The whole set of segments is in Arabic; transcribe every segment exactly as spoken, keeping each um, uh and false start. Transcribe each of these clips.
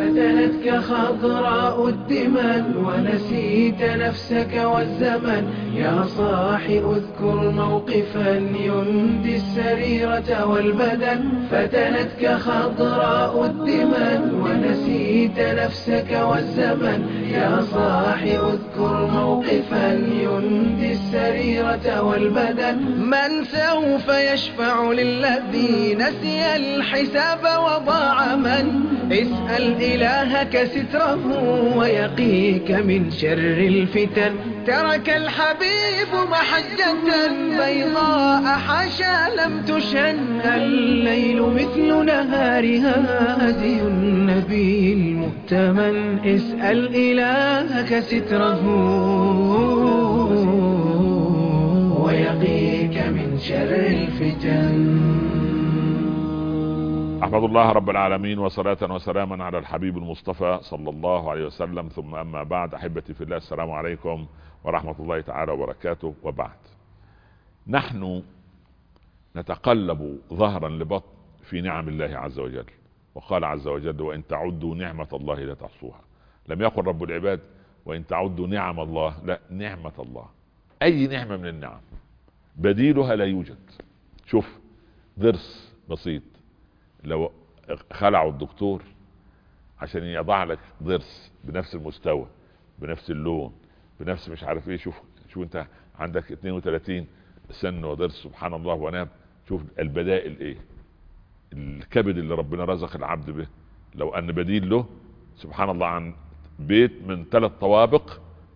فتنتك خضراء الدمن ونسيت نفسك والزمن. يا صاح اذكر موقفا يندي السريرة والبدن. فتنتك خضراء الدمن ونسيت نفسك والزمن. يا صاح اذكر موقفا يندي السريرة والبدن. من سوف يشفع للذي نسي الحساب وضاع؟ من اسأل إلهك ستره ويقيك من شر الفتن. ترك الحبيب محجة بيضاء حاشا لم تشن. الليل مثل نهارها هدي النبي المؤتمن. اسأل إلهك ستره ويقيك من شر الفتن. أحمد الله رب العالمين وصلاة وسلاما على الحبيب المصطفى صلى الله عليه وسلم، ثم أما بعد. أحبتي في الله، السلام عليكم ورحمة الله تعالى وبركاته. وبعد، نحن نتقلب ظهرا لبطن في نعم الله عز وجل، وقال عز وجل: وإن تعدوا نعمة الله لا تحصوها. لم يقل رب العباد وإن تعدوا نعم الله، لا، نعمة الله. أي نعمة من النعم بديلها لا يوجد. شوف ضرس بسيط، لو خلعوا الدكتور عشان يضع لك ضرس بنفس المستوى بنفس اللون بنفس مش عارف ايه، شوف شوف انت عندك اثنين وثلاثين سن وضرس، سبحان الله ونعم. شوف البدائل ايه، الكبد اللي ربنا رزق العبد به، لو ان بديل له سبحان الله عن بيت من ثلاث طوابق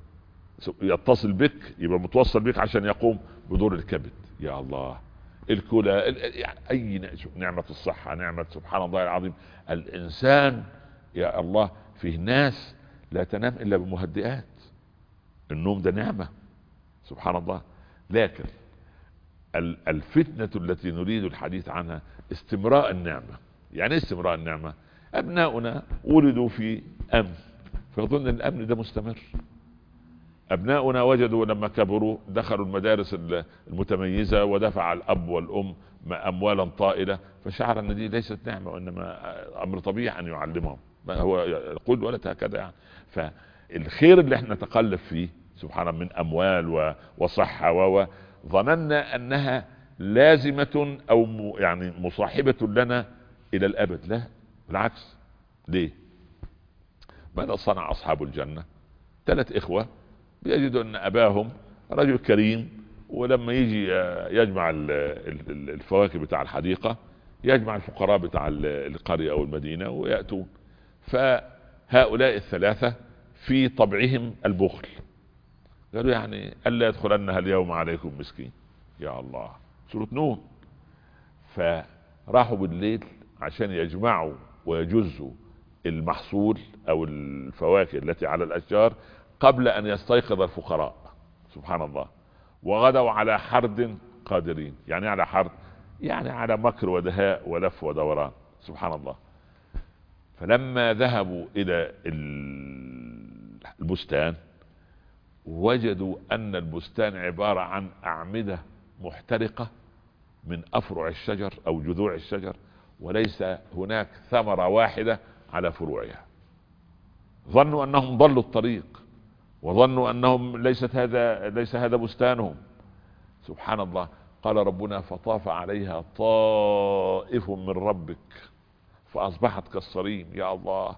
يتصل بك، يبقى متوصل بك عشان يقوم بدور الكبد. يا الله، الكلى، يعني اي نعمة الصحة، نعمة سبحان الله العظيم. الانسان يا الله فيه ناس لا تنام الا بمهدئات. النوم ده نعمة سبحان الله. لكن الفتنة التي نريد الحديث عنها استمراء النعمة. يعني استمراء النعمة، ابناؤنا ولدوا في امن فيظن الامن ده مستمر. ابناؤنا وجدوا لما كبروا دخلوا المدارس المتميزة ودفع الاب والام اموالا طائلة، فشعر ان دي ليست نعمة وانما امر طبيعي ان يعلمهم. هو يقول ولد هكذا يعني. فالخير اللي احنا نتقلب فيه سبحان الله من اموال وصحة وظننا انها لازمة او يعني مصاحبة لنا الى الابد. لا بالعكس. ليه؟ ماذا صنع اصحاب الجنة؟ ثلاث اخوة بيجدوا ان اباهم رجل كريم، ولما يجي يجمع الفواكه بتاع الحديقة يجمع الفقراء بتاع القرية او المدينة ويأتون. فهؤلاء الثلاثة في طبعهم البخل، قالوا يعني ألا يدخلنها اليوم عليكم مسكين. يا الله، سورة نون. فراحوا بالليل عشان يجمعوا ويجزوا المحصول او الفواكه التي على الاشجار قبل ان يستيقظ الفقراء سبحان الله. وغدوا على حرد قادرين. يعني على حرد، يعني على مكر ودهاء ولف ودوران سبحان الله. فلما ذهبوا الى البستان وجدوا ان البستان عبارة عن اعمدة محترقة من افرع الشجر او جذوع الشجر، وليس هناك ثمرة واحدة على فروعها. ظنوا انهم ضلوا الطريق، وظنوا انهم ليست هذا ليس هذا بستانهم. سبحان الله. قال ربنا: فطاف عليها طائف من ربك فاصبحت كالصريم. يا الله.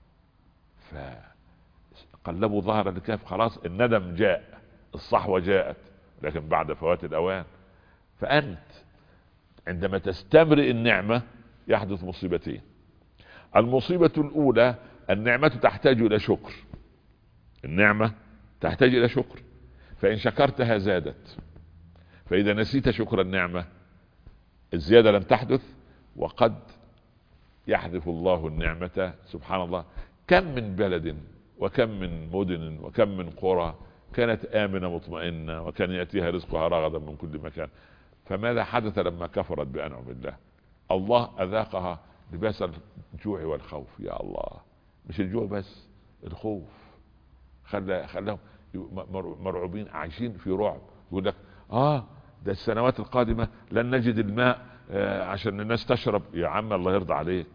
فقلبوا ظهر الكهف، خلاص الندم جاء، الصحوة جاءت، لكن بعد فوات الاوان. فانت عندما تستمرئ النعمة يحدث مصيبتين. المصيبة الاولى، النعمة تحتاج الى شكر. النعمة تحتاج الى شكر، فان شكرتها زادت. فاذا نسيت شكر النعمة الزيادة لم تحدث، وقد يحذف الله النعمة سبحان الله. كم من بلد وكم من مدن وكم من قرى كانت آمنة مطمئنة وكان يأتيها رزقها رغدا من كل مكان، فماذا حدث لما كفرت بأنعم الله؟ الله أذاقها لباس الجوع والخوف. يا الله، مش الجوع بس، الخوف خلى خلاهم مرعوبين، عايشين في رعب. يقول لك اه ده السنوات القادمة لن نجد الماء آه عشان الناس تشرب. يا عم الله يرضى عليك،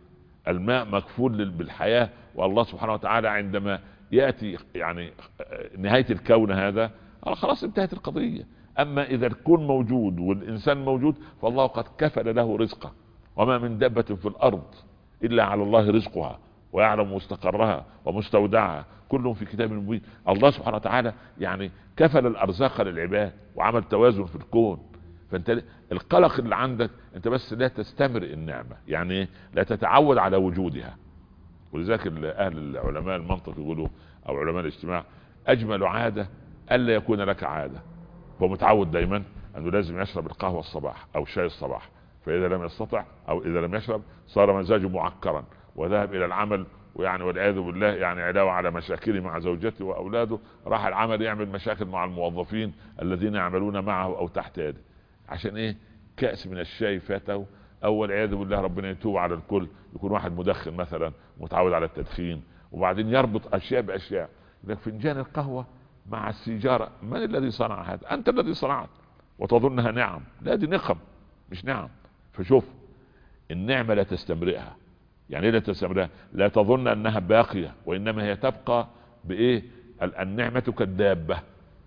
الماء مكفول بالحياة، والله سبحانه وتعالى عندما يأتي يعني نهاية الكون هذا خلاص انتهت القضية. اما اذا الكون موجود والانسان موجود فالله قد كفل له رزقه، وما من دابة في الارض الا على الله رزقها ويعلم مستقرها ومستودعها، كلهم في كتاب مبين. الله سبحانه وتعالى يعني كفل الارزاق للعباد وعمل توازن في الكون. فانت القلق اللي عندك انت بس لا تستمر النعمة، يعني لا تتعود على وجودها. ولذلك اهل العلماء المنطق يقولوا او علماء الاجتماع اجمل عادة الا يكون لك عادة. هو متعود دايما انه لازم يشرب القهوة الصباح او الشاي الصباح، فاذا لم يستطع او اذا لم يشرب صار مزاجه معكرا وذهب الى العمل، ويعني والعياذ بالله يعني علاوة على مشاكله مع زوجته واولاده راح العمل يعمل مشاكل مع الموظفين الذين يعملون معه او تحت يده. عشان ايه؟ كأس من الشاي فاته، او والعياذ بالله ربنا يتوب على الكل. يكون واحد مدخن مثلا متعود على التدخين وبعدين يربط اشياء باشياء، لك فنجان القهوة مع السيجارة، من الذي صنع هذا؟ انت الذي صنعت وتظنها نعم. لا دي نقم مش نعم. فشوف النعمة لا تستمرئها. يعني ايه لا تستمرئها؟ لا تظن انها باقية، وانما هي تبقى بايه؟ النعمة كالدابة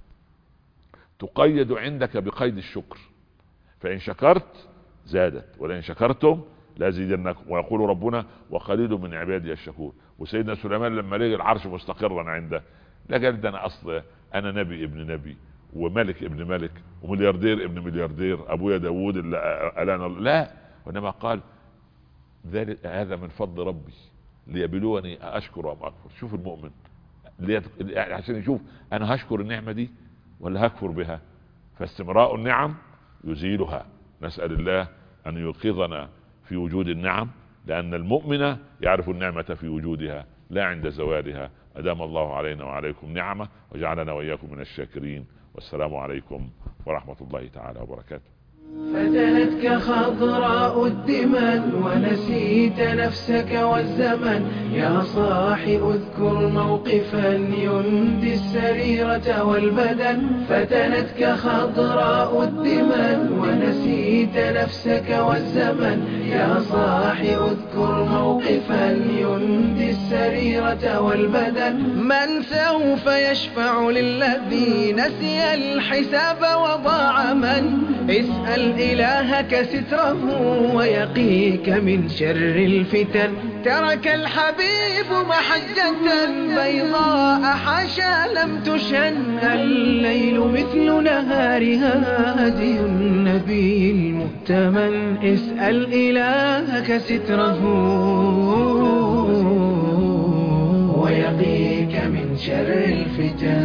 تقيد عندك بقيد الشكر، فان شكرت زادت ولئن شكرتم لازيدنكم، ويقول ربنا وقليل من عبادي الشكور. وسيدنا سليمان لما لقى العرش مستقرا عنده لا قال ده انا اصل انا نبي ابن نبي وملك ابن ملك وملياردير ابن ملياردير، ابويا داوود اللي الانا، لا، وانما قال ذلك هذا من فضل ربي ليبلوني اشكر ام اكفر. شوف المؤمن عشان يشوف انا هشكر النعمة دي ولا هكفر بها. فاستمراء النعم يزيلها. نسأل الله ان يوقظنا في وجود النعم، لان المؤمن يعرف النعمة في وجودها لا عند زوالها. أدام الله علينا وعليكم نعمة وجعلنا وإياكم من الشاكرين. والسلام عليكم ورحمة الله تعالى وبركاته. فتنتك خضراء الدمن ونسيت نفسك والزمن، يا صاح اذكر موقفا يندي السريرة والبدن. فتنتك خضراء الدمن ونسيت نفسك والزمن، يا صاح اذكر موقفا يندي السريرة والبدن. من سوف يشفع للذي نسي الحساب وضاع؟ من اسأل إلهك ستره ويقيك من شر الفتن. ترك الحبيب محجة بيضاء حاشا لم تشن، الليل مثل نهارها هدي النبي المؤتمن. اسأل إلهك ستره ويقيك من شر الفتن.